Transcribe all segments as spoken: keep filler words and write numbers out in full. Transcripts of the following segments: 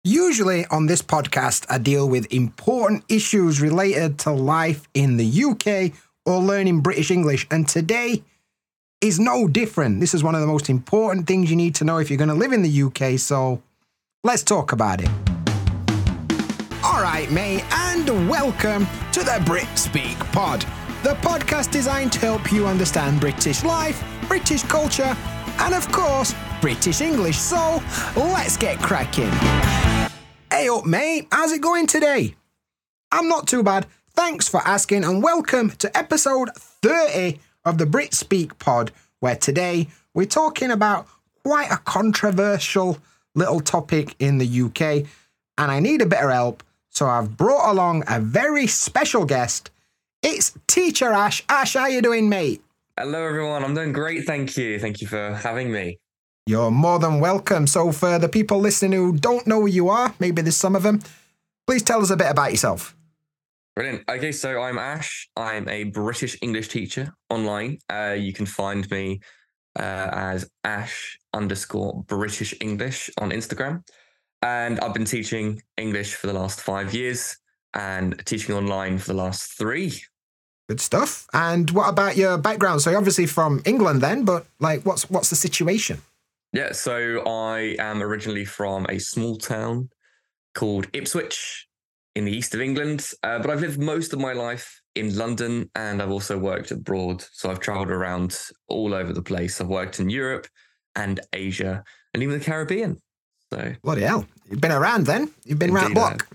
Usually on this podcast, I deal with important issues related to life in the U K or learning British English, and today is no different. This is one of the most important things you need to know if you're going to live in the U K, so let's talk about it. All right, mate, and welcome to the Brit Speak Pod, the podcast designed to help you understand British life, British culture, and of course, British English. So let's get cracking. Hey up, mate. How's it going today? I'm not too bad. Thanks for asking, and welcome to episode thirty of the Brit Speak Pod, where today we're talking about quite a controversial little topic in the U K, and I need a bit of help, so I've brought along a very special guest. It's Teacher Ash. Ash, how you doing, mate? Hello, everyone. I'm doing great, thank you. Thank you for having me. You're more than welcome. So for the people listening who don't know who you are, maybe there's some of them, please tell us a bit about yourself. Brilliant. Okay, so I'm Ash. I'm a British English teacher online. Uh, you can find me uh, as Ash underscore British English on Instagram. And I've been teaching English for the last five years and teaching online for the last three. Good stuff. And what about your background? So you're obviously from England then, but like what's what's the situation? Yeah, so I am originally from a small town called Ipswich in the east of England, uh, but I've lived most of my life in London, and I've also worked abroad. So I've traveled around all over the place. I've worked in Europe and Asia and even the Caribbean. So bloody hell, you've been around then. You've been around the block.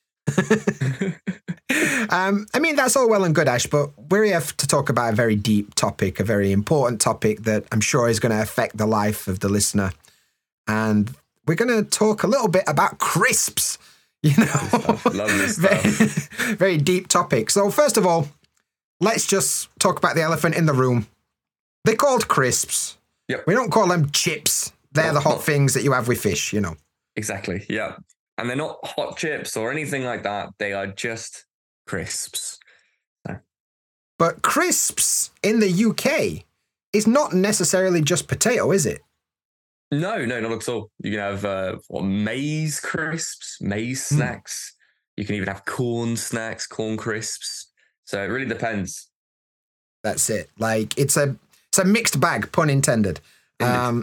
um, I mean, that's all well and good, Ash, but we're here to talk about a very deep topic, a very important topic that I'm sure is going to affect the life of the listener. And we're going to talk a little bit about crisps, you know. Lovely stuff. very, very deep topic. So first of all, let's just talk about the elephant in the room. They're called crisps. Yep. We don't call them chips. They're No, the hot not- things that you have with fish, you know. Exactly, yeah. And they're not hot chips or anything like that. They are just crisps. But crisps in the U K is not necessarily just potato, is it? No, no, not at all. You can have uh, what, maize crisps, maize Hmm. snacks. You can even have corn snacks, corn crisps. So it really depends. That's it. Like it's a it's a mixed bag, pun intended. Um,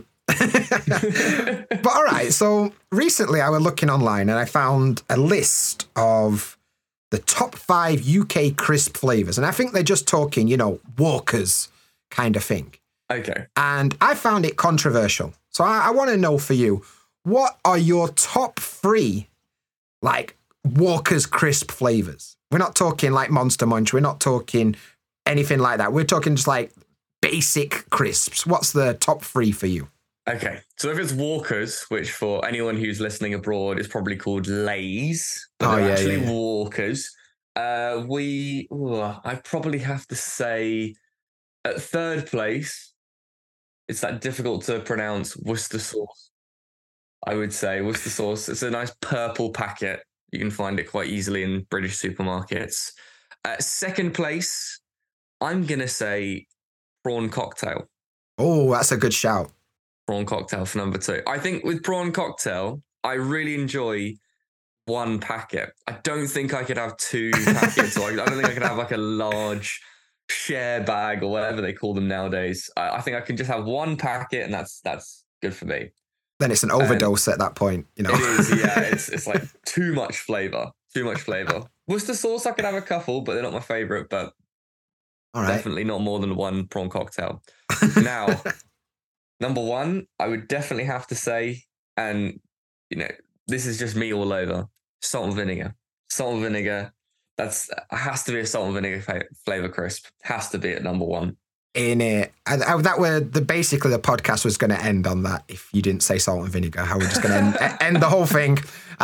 but all right, so recently I was looking online and I found a list of the top five U K crisp flavors, and I think they're just talking, you know, Walkers kind of thing. Okay. And I found it controversial. So I, I want to know for you, what are your top three, like, Walker's crisp flavors? We're not talking like Monster Munch. We're not talking anything like that. We're talking just like basic crisps. What's the top three for you? Okay. So if it's Walkers, which for anyone who's listening abroad is probably called Lay's, but Oh, they're yeah, actually yeah, yeah. Walkers. Uh, we, ooh, I probably have to say at third place, it's that difficult to pronounce Worcester sauce. I would say Worcester sauce. It's a nice purple packet. You can find it quite easily in British supermarkets. Uh, second place, I'm going to say prawn cocktail. Oh, that's a good shout. Prawn cocktail for number two. I think with prawn cocktail, I really enjoy one packet. I don't think I could have two packets, or I don't think I could have like a large share bag or whatever they call them nowadays. I, I think I can just have one packet, and that's that's good for me. Then it's an overdose at that point, you know. It is, yeah. It's it's like too much flavor, too much flavor. Worcester sauce, I could have a couple, but they're not my favorite. But All right. definitely not more than one prawn cocktail. Now, number one, I would definitely have to say, and you know, this is just me all over, salt and vinegar. Salt and vinegar, that's has to be a salt and vinegar fa- flavor crisp. Has to be at number one. In it, and I, that were the basically the podcast was going to end on that. If you didn't say salt and vinegar, how we're just going to end, end the whole thing.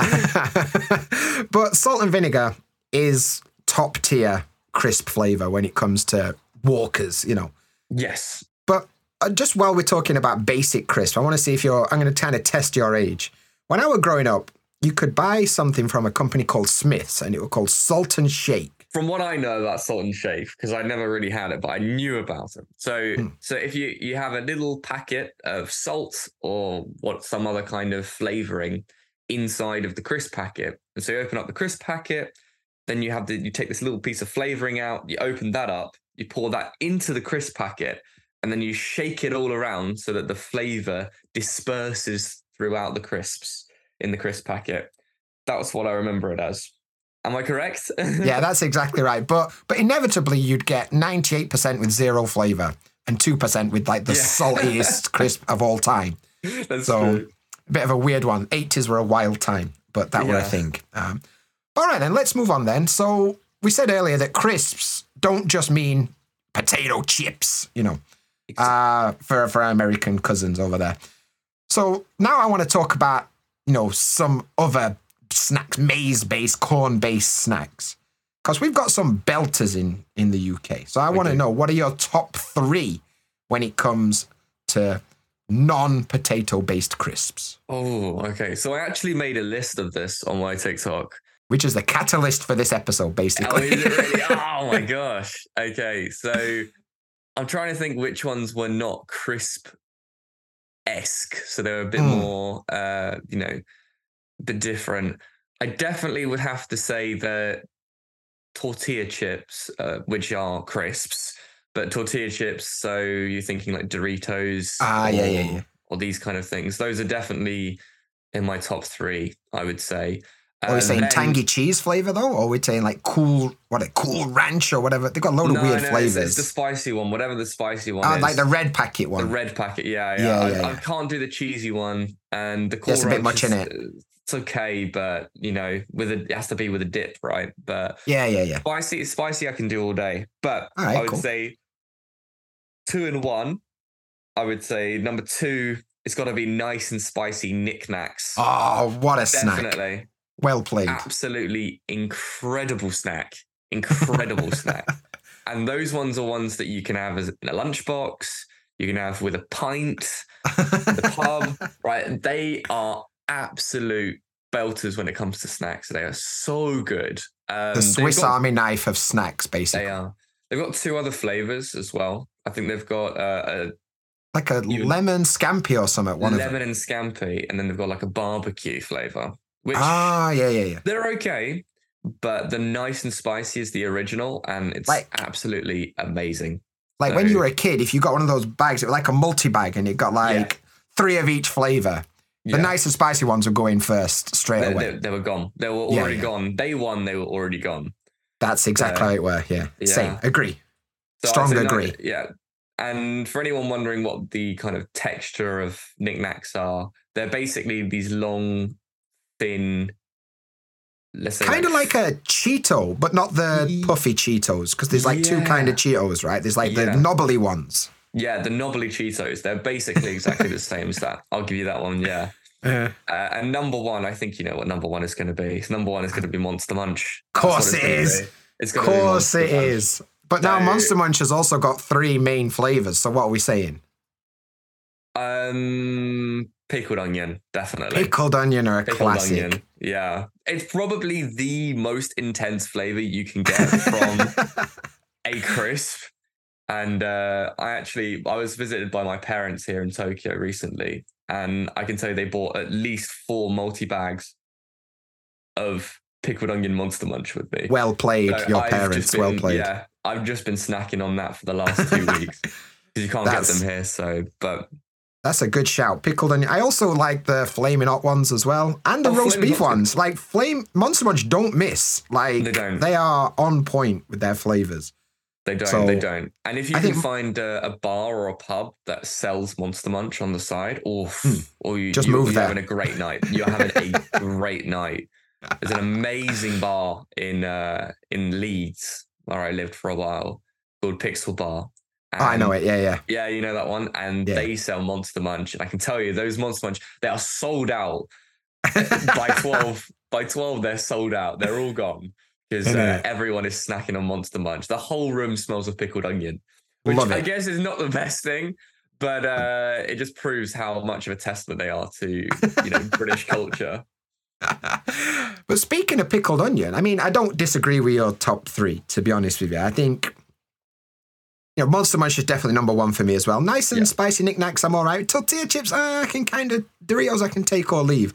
But salt and vinegar is top tier crisp flavor when it comes to Walkers, you know. Yes. But uh, just while we're talking about basic crisp, I want to see if you're. I'm going to kind of test your age. When I was growing up, you could buy something from a company called Smith's, and it was called Salt and Shake. From what I know about salt and shake, because I never really had it, but I knew about it. So, Hmm. so if you you have a little packet of salt or what some other kind of flavoring inside of the crisp packet. And so you open up the crisp packet, then you have the you take this little piece of flavoring out, you open that up, you pour that into the crisp packet, and then you shake it all around so that the flavor disperses throughout the crisps in the crisp packet. That's what I remember it as. Am I correct? Yeah, that's exactly right. But but inevitably you'd get ninety-eight percent with zero flavor and two percent with like the yeah. saltiest crisp of all time. That's so true. A bit of a weird one. eighties were a wild time, but that yeah. were a thing. Um, all right, then let's move on then. So we said earlier that crisps don't just mean potato chips, you know, exactly. uh, for, for our American cousins over there. So now I want to talk about, you know, some other snacks, maize-based, corn-based snacks. Because we've got some belters in, in the U K. So I want to know, what are your top three when it comes to non-potato-based crisps? Oh, okay. So I actually made a list of this on my TikTok. Which is the catalyst for this episode, basically. Oh, is it really? Oh, my gosh. Okay, so I'm trying to think which ones were not crisp-esque. So they were a bit mm. more, uh, you know, a bit different. I definitely would have to say that tortilla chips, uh, which are crisps, but tortilla chips, so you're thinking like Doritos ah, or, yeah, yeah, yeah. or these kind of things. Those are definitely in my top three, I would say. Are we saying then, tangy cheese flavor though, or are we saying like cool, what a cool ranch or whatever? They've got a load no, of weird no, flavors. It's, it's the spicy one, whatever the spicy one oh, is. Like the red packet one. The red packet, yeah, yeah. yeah, I, yeah, yeah. I can't do the cheesy one, and the cool There's a bit much is, in it. It's okay, but you know, with a, it has to be with a dip, right? But yeah, yeah, yeah. Spicy, spicy, I can do all day. But all right, I would cool. say two and one. I would say number two, it's got to be nice and spicy Knick Knacks. Oh, what a Definitely. snack! Definitely. Well played. Absolutely incredible snack. Incredible snack. And those ones are ones that you can have as in a lunchbox. You can have with a pint, the pub, right? They are absolute belters when it comes to snacks. They are so good. Um, the Swiss got, Army knife of snacks, basically. They are. They've got two other flavors as well. I think they've got uh, a like a lemon scampi or something. One lemon of them. and scampi, and then they've got like a barbecue flavor. Which ah, yeah, yeah, yeah. They're okay, but the nice and spicy is the original, and it's like, absolutely amazing. Like so, when you were a kid, if you got one of those bags, it was like a multi-bag, and it got like yeah. three of each flavor. The yeah. nice and spicy ones would go in first, straight they, away. They, they were gone. They were already yeah, yeah. gone. Day one, they were already gone. That's exactly uh, how it were, yeah. yeah. Same, agree. So Strong agree. No, yeah. And for anyone wondering what the kind of texture of Knick Knacks are, they're basically these long, thin, let's say kind of like, like a Cheeto, but not the puffy Cheetos, because there's like yeah. two kind of Cheetos, right? There's like yeah. the knobbly ones. Yeah, the knobbly Cheetos. They're basically exactly the same as that. I'll give you that one, yeah. Uh, uh, and number one, I think you know what number one is going to be. So number one is going to be Monster Munch. Of course it is. It's of course it Munch. is. But so, now Monster Munch has also got three main flavors. So what are we saying? Um, pickled onion, definitely. Pickled onion are a pickled classic. Onion, yeah, it's probably the most intense flavor you can get from a crisp. And uh, I actually, I was visited by my parents here in Tokyo recently, and I can tell you they bought at least four multi-bags of pickled onion Monster Munch with me. Well played, so your I've parents, been, well played. Yeah, I've just been snacking on that for the last two weeks because you can't That's... get them here. So, but... That's a good shout. Pickled onion. I also like the flaming hot ones as well. And the oh, roast beef ones. Like, flame Monster Munch don't miss. Like, they, don't. they are on point with their flavors. They don't. So, they don't. And if you I can think, find a, a bar or a pub that sells Monster Munch on the side, or, mm, or you, just you, move you're there. having a great night. You're having a great night. There's an amazing bar in uh, in Leeds, where I lived for a while, called Pixel Bar. And oh, I know it, yeah, yeah. Yeah, you know that one. And yeah. they sell Monster Munch. And I can tell you, those Monster Munch, they are sold out by twelve. By twelve, they're sold out. They're all gone. Because uh, everyone is snacking on Monster Munch. The whole room smells of pickled onion. Which I guess is not the best thing. But uh, it just proves how much of a testament they are to, you know, British culture. But speaking of pickled onion, I mean, I don't disagree with your top three, to be honest with you. I think... You know, Monster Munch is definitely number one for me as well. Nice and yeah. spicy Knick Knacks, I'm all right. Tortilla chips, uh, I can kind of... Doritos I can take or leave.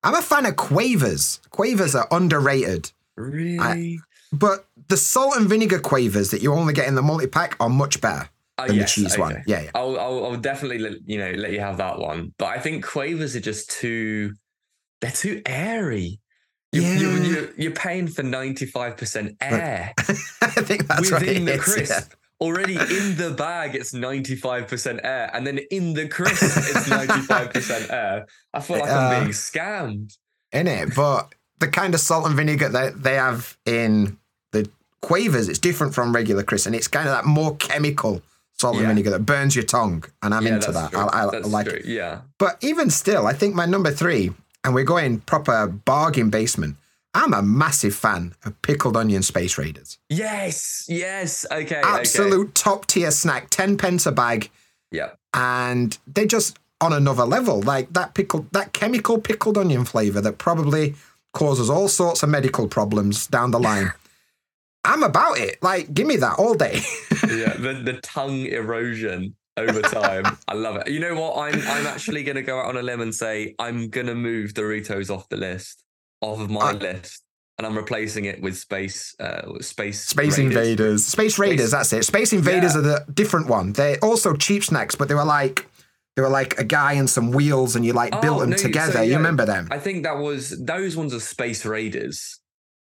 I'm a fan of Quavers. Quavers are underrated. Really? I, but the salt and vinegar Quavers that you only get in the multi-pack are much better Oh, than yes, the cheese okay. one. Yeah, yeah. I'll, I'll, I'll definitely let, you know let you have that one. But I think Quavers are just too. They're too airy. You, Yeah. you, you, you're paying for ninety-five percent air I think that's what within it the is, crisp. yeah. Already in the bag, it's ninety-five percent air, and then in the crisp, it's ninety-five percent air. I feel like Uh, I'm being scammed. In it, but the kind of salt and vinegar that they have in the Quavers, it's different from regular crisp, and it's kind of that more chemical salt and Yeah. vinegar that burns your tongue, and I'm Yeah, into that's that. true. I, I, That's I like true. it. Yeah. But even still, I think my number three, and we're going proper bargain basement. I'm a massive fan of pickled onion Space Raiders. Yes. Yes. Okay. Absolute Okay. top tier snack, ten pence a bag, Yeah. and they're just on another level. Like that pickled, that chemical pickled onion flavor that probably causes all sorts of medical problems down the line. I'm about it. Like, give me that all day. Yeah. The the tongue erosion over time. I love it. You know what? I'm I'm actually gonna go out on a limb and say I'm gonna move Doritos off the list, off of my Uh, list, and I'm replacing it with space uh with space Space Raiders. Invaders. Space Raiders, Space- that's it. Space Invaders Yeah. are the different one. They're also cheap snacks, but they were like they were like a guy and some wheels and you like built Oh, them no, so, together. You yeah, remember them? I think that was those ones are Space Raiders.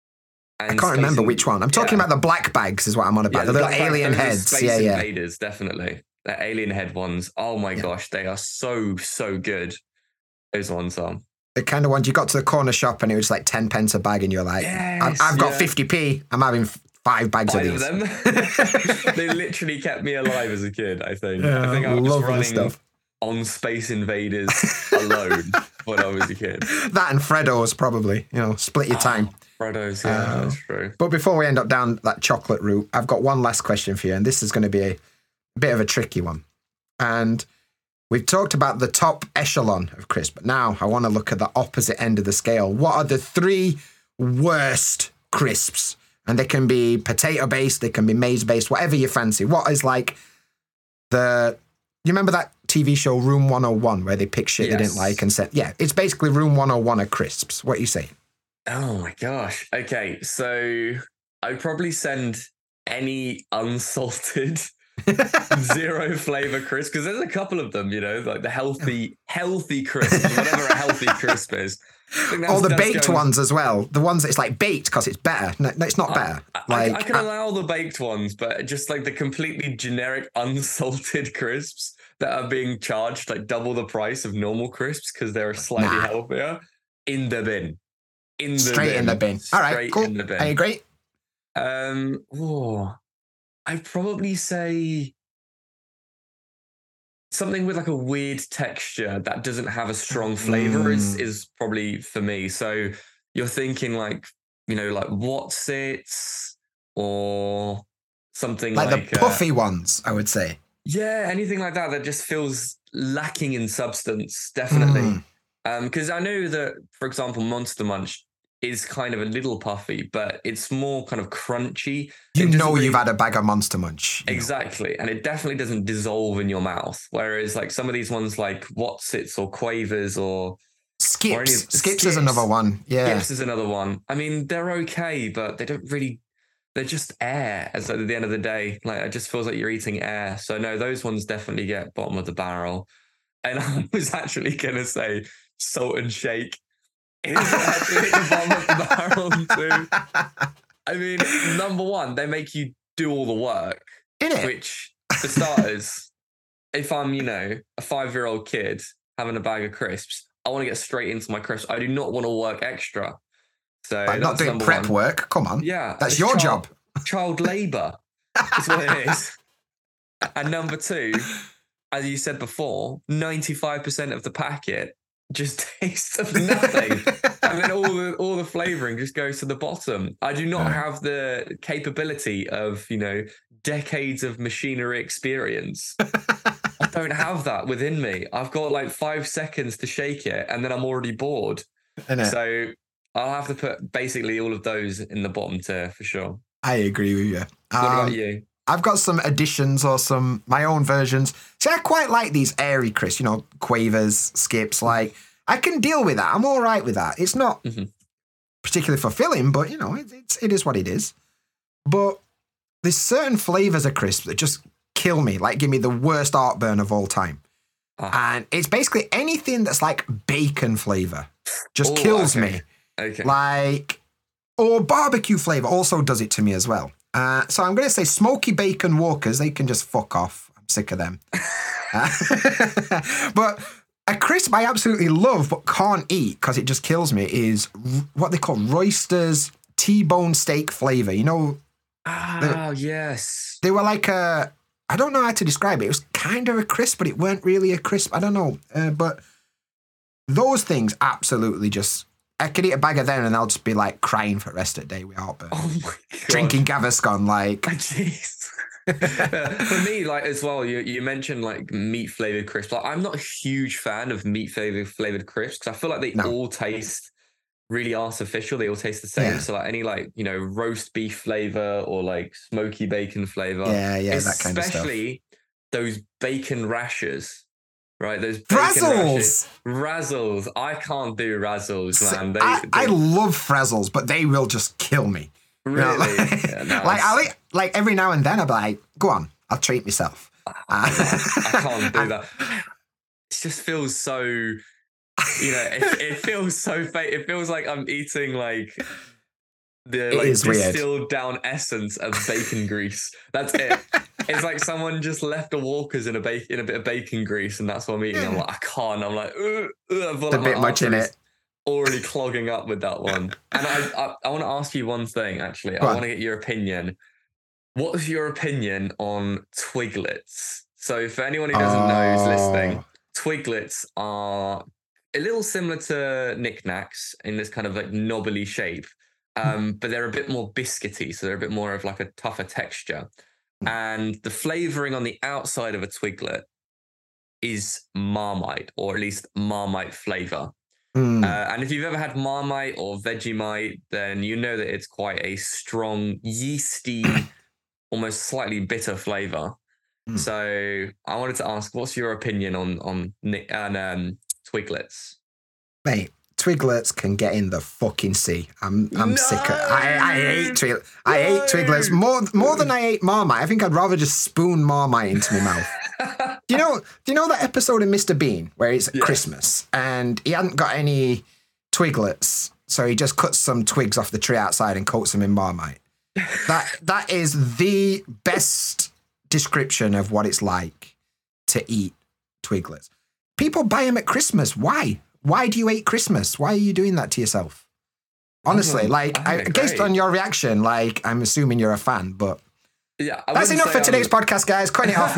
I can't remember which one. I'm talking about the black bags is what I'm on about. the little black bags, alien those are heads. Space Yeah, yeah. Invaders, definitely. The alien head ones. Oh my Yeah. gosh, they are so so good. Those ones are. The kind of ones you got to the corner shop and it was like ten pence a bag and you're like, I've, Yes, I've got yeah. fifty p. I'm having f- five bags Five of of these. them. They literally kept me alive as a kid, I think. Yeah, I think I was lovely running stuff. on Space Invaders alone when I was a kid. That and Freddo's probably, you know, split your time. Frodo's, yeah, Oh. that's true. But before we end up down that chocolate route, I've got one last question for you, and this is going to be a bit of a tricky one. And we've talked about the top echelon of crisp, but now I want to look at the opposite end of the scale. What are the three worst crisps? And they can be potato-based, they can be maize-based, whatever you fancy. What is like the... You remember that T V show Room one oh one where they pick shit they didn't Yes. like and said, yeah, it's basically Room one oh one of crisps. What do you say? Oh my gosh. Okay, so I'd probably send any unsalted zero flavor crisp because there's a couple of them, you know, like the healthy, healthy crisp, whatever a healthy crisp is. I think that's- Or the that's baked going- ones as well. The ones that it's like baked because it's better. No, no, it's not better. I, like I, I can uh, allow the baked ones, but just like the completely generic unsalted crisps that are being charged like double the price of normal crisps because they're slightly Nah. healthier, in the bin. In the straight bin. in the bin. All right, Straight cool. in the bin. I agree. Um, oh, I'd probably say something with like a weird texture that doesn't have a strong flavor is Mm. is probably for me. So you're thinking like, you know, like what's it's or something Like, like, the uh, puffy ones, I would say. yeah, anything like that that just feels lacking in substance, definitely. Mm. Um, because I know that, for example, Monster Munch is kind of a little puffy, but it's more kind of crunchy. You It doesn't know really- you've had a bag of Monster Munch. you know. Exactly. And it definitely doesn't dissolve in your mouth. Whereas like some of these ones like Watsits or Quavers or Skips. or any of- Skips is Skips. another one. Yeah. Gips is another one. I mean, they're okay, but they don't really they're just air as at the end of the day. Like it just feels like you're eating air. So no, those ones definitely get bottom of the barrel. And I was actually gonna say Salt and Shake is actually at the bottom of the barrel too. I mean, number one, they make you do all the work. In it. Which, for starters, if I'm, you know, a five-year-old kid having a bag of crisps, I want to get straight into my crisps. I do not want to work extra. So Like, not that's doing number prep one. work. Come on. Yeah, That's it's your child, job. Child labour is what it is. And number two, as you said before, ninety-five percent of the packet just tastes of nothing. And then all the all the flavoring just goes to the bottom. I do not Yeah. have the capability of, you know, decades of machinery experience. I don't have that within me. I've got like five seconds to shake it and then I'm already bored. In it. So I'll have to put basically all of those in the bottom tier for sure. I agree with you. What Um, about you? I've got some additions or some my own versions. See, I quite like these airy crisps, you know, Quavers, Skips. Like, I can deal with that. I'm all right with that. It's not Mm-hmm. particularly fulfilling, but you know, it, it's it is what it is. But there's certain flavors of crisps that just kill me, like give me the worst heartburn of all time. Ah. And it's basically anything that's like bacon flavor just Oh, kills okay. me. Okay. Like, or barbecue flavor also does it to me as well. Uh, so I'm going to say smoky bacon Walkers, they can just fuck off. I'm sick of them. Uh, but a crisp I absolutely love but can't eat because it just kills me is r- what they call Royster's T-bone steak flavor. You know, Ah, yes. they were like a, I don't know how to describe it. It was kind of a crisp, but it weren't really a crisp. I don't know. Uh, but those things absolutely just, I could eat a bag of them and I'll just be like crying for the rest of the day with heartburn. Oh my god. Drinking Gaviscon, like. Jeez. For me, like as well, you you mentioned like meat flavored crisps. Like, I'm not a huge fan of meat flavored flavored crisps because I feel like they No. all taste really artificial. They all taste the same. Yeah. So like any like you know roast beef flavor or like smoky bacon flavor. Yeah, yeah, that kind of stuff. Especially those bacon rashers. Right, those bacon rashes. Frazzles. Razzles. I can't do razzles, man. They, I, they I love Frazzles, but they will just kill me. You know, really. like, Yeah, no, like it's- I'll eat, like every now and then I'll be like, go on, I'll treat myself. I can't do that. It just feels so, you know, it, it feels so fake. It feels like I'm eating like the It like is weird. distilled down essence of bacon grease. That's it. It's like someone just left a Walker's in a bacon in a bit of bacon grease, and that's what I'm eating. I'm like, I can't. I'm like, ugh, ugh, I feel It's a like bit my much in arteries it. already clogging up with that one. And I, I, I want to ask you one thing. Actually, Go I on. want to get your opinion. What's your opinion on Twiglets? So, for anyone who doesn't know who's listening, Oh. Twiglets are a little similar to knickknacks in this kind of like knobbly shape, um, but they're a bit more biscuity, so they're a bit more of like a tougher texture. And the flavoring on the outside of a Twiglet is Marmite, or at least Marmite flavor. Mm. Uh, and if you've ever had Marmite or Vegemite, then you know that it's quite a strong, yeasty, almost slightly bitter flavor. Mm. So I wanted to ask, what's your opinion on on Ni- on um, Twiglets? Mate, Twiglets can get in the fucking sea. I'm I'm sick of I, I hate Twiglets. I hate No. Twiglets more more than I hate Marmite. I think I'd rather just spoon Marmite into my mouth. Do you know do you know that episode of Mister Bean where it's Yeah. Christmas and he hadn't got any Twiglets, so he just cuts some twigs off the tree outside and coats them in Marmite? That that is the best description of what it's like to eat Twiglets. People buy them at Christmas. Why? Why do you hate Christmas? Why are you doing that to yourself? Honestly, don't- like, I I, think based great. on your reaction, like, I'm assuming you're a fan, but Yeah, I that's wouldn't enough say for today's I'm- podcast, guys. Cutting it off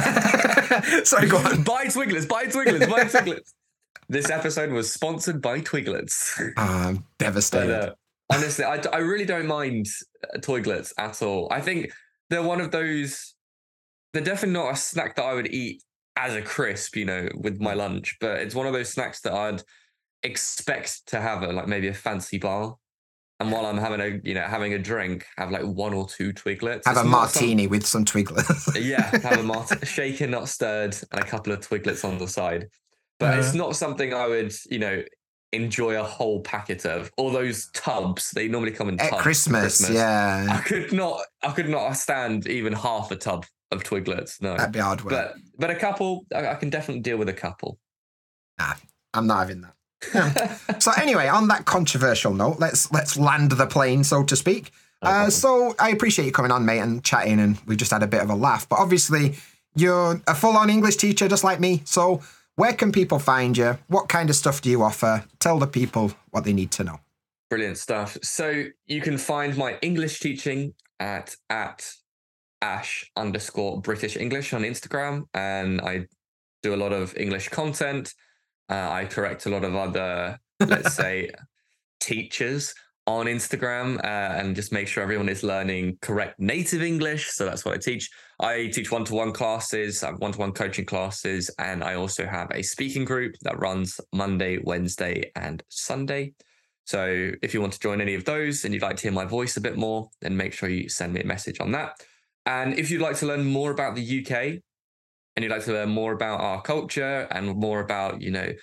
now. Sorry, go on. Buy Twiglets, buy Twiglets, buy Twiglets. This episode was sponsored by Twiglets. I'm But devastated. uh, honestly, I, I really don't mind uh, Twiglets at all. I think they're one of those, they're definitely not a snack that I would eat as a crisp, you know, with my lunch, but it's one of those snacks that I'd expect to have at like maybe a fancy bar. And while I'm having a, you know, having a drink, have like one or two Twiglets. Have It's a not some- martini with some Twiglets. yeah, have a mart- shaken, not stirred, and a couple of Twiglets on the side. But it's Uh. not something I would, you know, enjoy a whole packet of. All those tubs, they normally come in At tubs. Christmas, I yeah. could not, I could not stand even half a tub of Twiglets. No, That'd be hard work. but but a couple, I, I can definitely deal with a couple. Nah, I'm not having that. So anyway, on that controversial note, let's let's land the plane, so to speak. No Uh, problem. so I appreciate you coming on, mate, and chatting, and we just had a bit of a laugh. But obviously, you're a full-on English teacher, just like me. So where can people find you? What kind of stuff do you offer? Tell the people what they need to know. Brilliant stuff. So you can find my English teaching at at ash underscore British English on Instagram, and I do a lot of English content. Uh, I correct a lot of other, let's say, teachers on Instagram, uh, and just make sure everyone is learning correct native English. So that's what I teach. I teach one-to-one classes, I have one-to-one coaching classes, and I also have a speaking group that runs Monday, Wednesday, and Sunday. So if you want to join any of those and you'd like to hear my voice a bit more, then make sure you send me a message on that. And if you'd like to learn more about the U K and you'd like to learn more about our culture and more about, you know,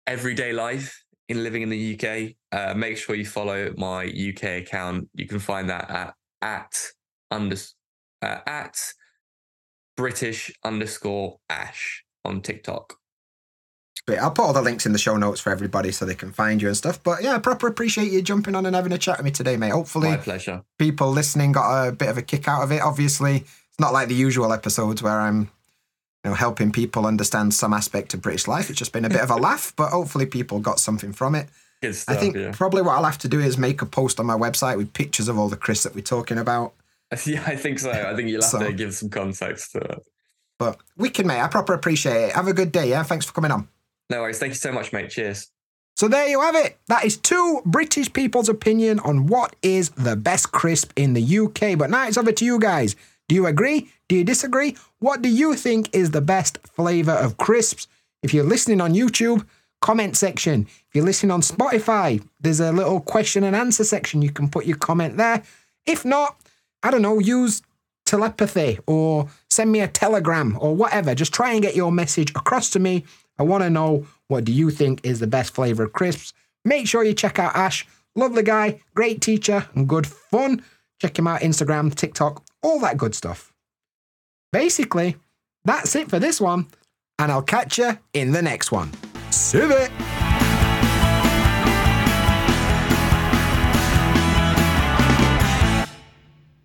everyday life in living in the U K, uh, make sure you follow my U K account. You can find that at at under uh, at British underscore Ash on TikTok. Great. I'll put all the links in the show notes for everybody so they can find you and stuff. But yeah, I proper appreciate you jumping on and having a chat with me today, mate. Hopefully, my pleasure. People listening got a bit of a kick out of it. Obviously, it's not like the usual episodes where I'm, you know, helping people understand some aspect of British life. It's just been a bit of a laugh, but hopefully people got something from it. Good stuff, I think yeah. probably what I'll have to do is make a post on my website with pictures of all the crisps that we're talking about. Yeah, I think so. I think you'll have So- to give some context to it. But wicked, mate. I proper appreciate it. Have a good day, yeah? Thanks for coming on. No worries. Thank you so much, mate. Cheers. So there you have it. That is two British people's opinion on what is the best crisp in the U K. But now it's over to you guys. Do you agree? Do you disagree? What do you think is the best flavour of crisps? If you're listening on YouTube, comment section. If you're listening on Spotify, there's a little question and answer section. You can put your comment there. If not, I don't know, use telepathy or send me a telegram or whatever. Just try and get your message across to me. I want to know, what do you think is the best flavour of crisps? Make sure you check out Ash. Lovely guy, great teacher, and good fun. Check him out Instagram, TikTok, all that good stuff. Basically, that's it for this one, and I'll catch you in the next one. See you.